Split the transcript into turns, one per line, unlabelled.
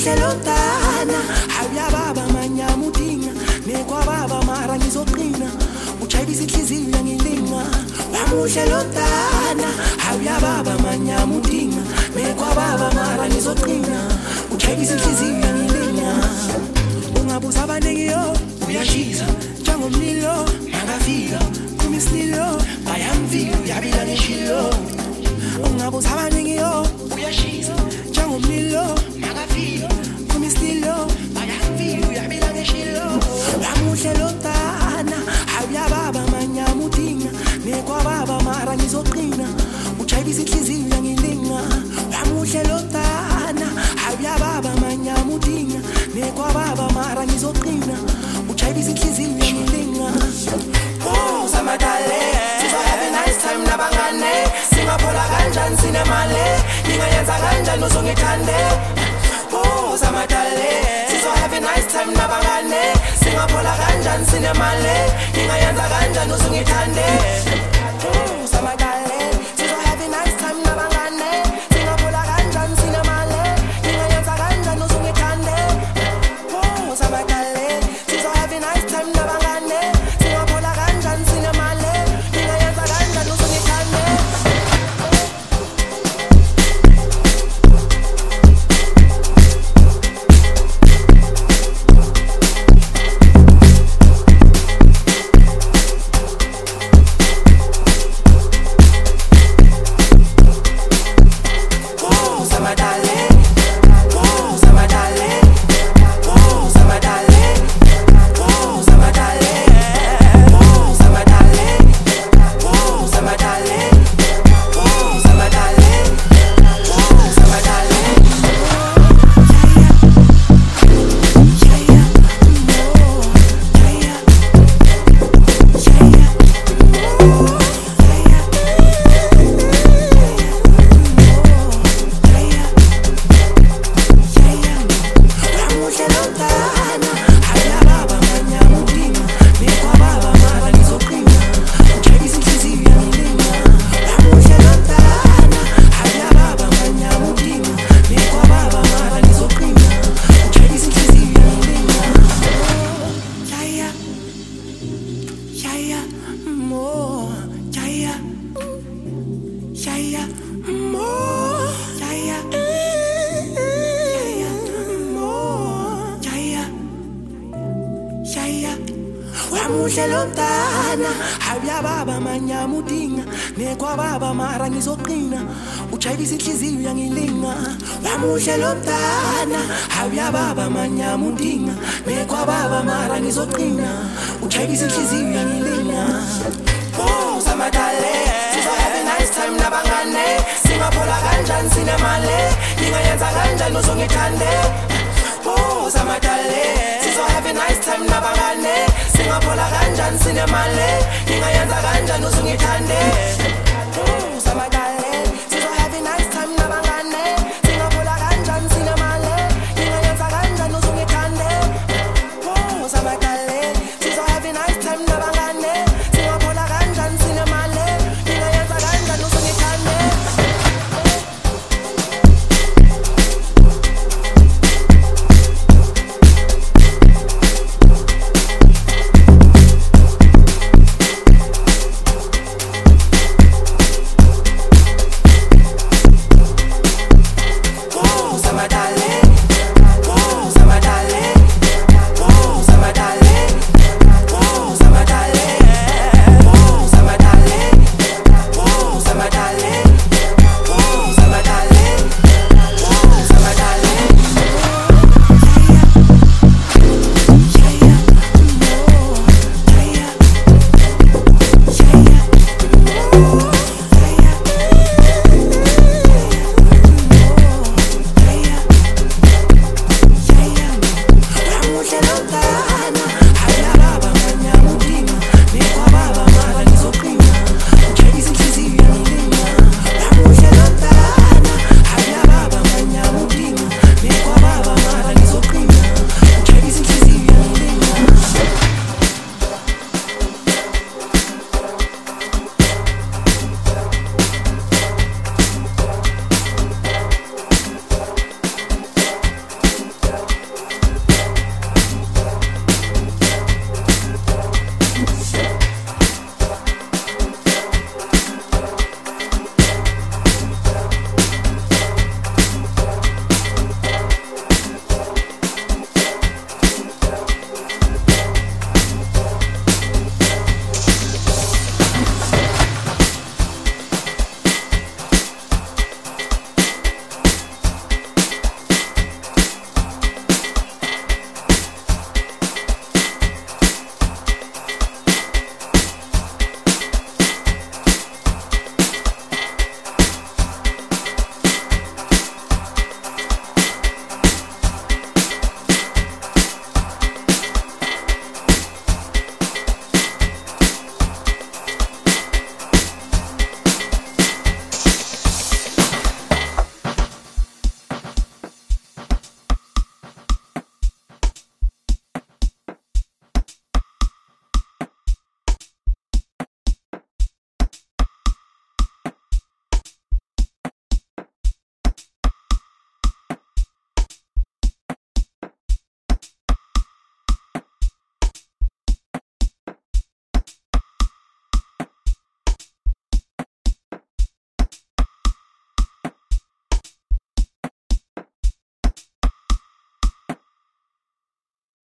wamuhle lomntana awuyababa manyamudinga nekwababa mara ngizoqina ujayibisa inhliziyo yangilinga wamuhle lomntana awuyababa manyamudinga nekwababa mara ngizoqina ujayibisa inhliziyo yangilinga ungabuza abaningi yo uyashisa njengomlilo angafika kumisililo bayamvila uyabila ngeshilo ungabuza abaningi yo uyashisa njengomlilo angafika kumisililo bayamvila uyabila ngeshilo wamuhle lomntana awuyababa manyamudinga nekwababa mara ngizoqina ujayibisa inhliziyo yangilinga wamuhle lomntana awuyababa manyamudinga nekwababa mara ngizoqina ujayibisa inhliziyo yangilinga samadale sizo have a nice time nabangane singaphola kanjani sinemali ngingayenza kanjani uzongithande samadale sizo have a nice time nabangane singaphola kanjani sinemali ngingayenza kanjani uzongithande samadale sizo have a nice time nabangane singaphola kanjani sinemali ngingayenza kanjani uzongithande samadale sizo have a nice time nabangane singaphola kanjani sinemali ngingayenza kanjani uzongithande wamuhle lomntana awuyababa manyamudinga nekwababa mara ngizoqina ujayibisa inhliziyo yangilinga wamuhle lomntana awuyababa manyamudinga nekwababa mara ngizoqina ujayibisa inhliziyo yangilinga samadale sizo have a nice time nabangane singaphola kanjani sinemali ngingayenza kanjani uzongithande samadale sizo have a nice time nabangane singaphola kanjani sinemali ngingayenza kanjani uzongithande samadale